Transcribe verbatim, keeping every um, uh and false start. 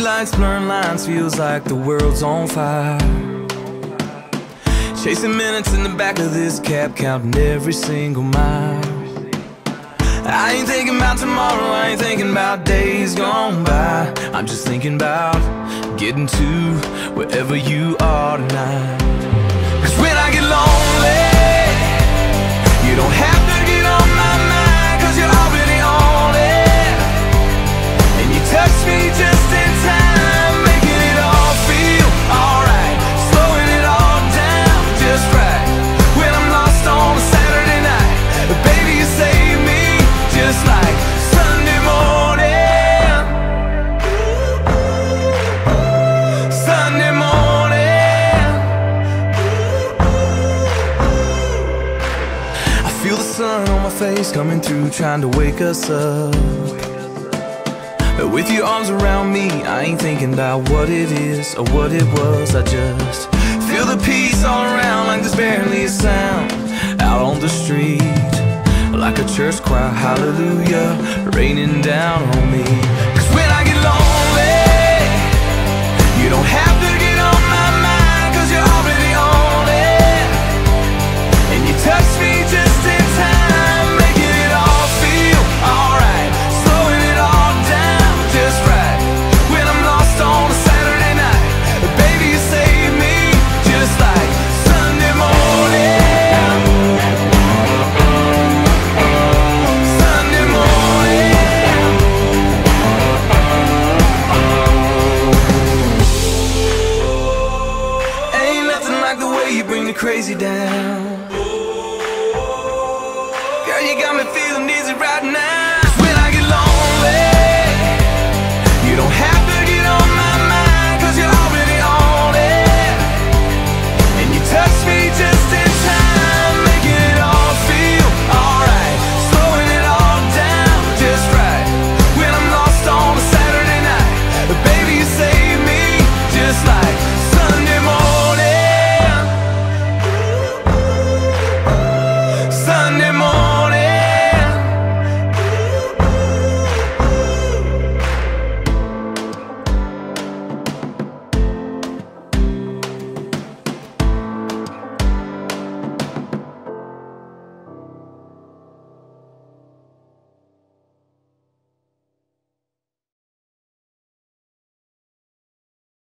Streetlights, blurring lines, feels like the world's on fire. Chasing minutes in the back of this cab, counting every single mile. I ain't thinking about tomorrow, I ain't thinking about days gone by. I'm just thinking about getting to wherever you are tonight. Cause when I get lonely, you don't have to get on my mind, cause you're already on it. And you touch me just in time, making it all feel alright, slowing it all down just right. When I'm lost on a Saturday night, baby, you save me just like Sunday morning. Sunday morning. I feel the sun on my face coming through, trying to wake us up. But with your arms around me, I ain't thinking about what it is or what it was. I just feel the peace all around, like there's barely a sound out on the street. Like a church choir, hallelujah, raining down on me. Cause when I get lonely, you don't have to get on my mind, cause you're already on it. And you touch me just in time, making it all feel alright, slowing it all down just right. When I'm lost on a Saturday night, baby, you save me just like Sunday morning. Crazy down, girl, you got me feeling dizzy right now.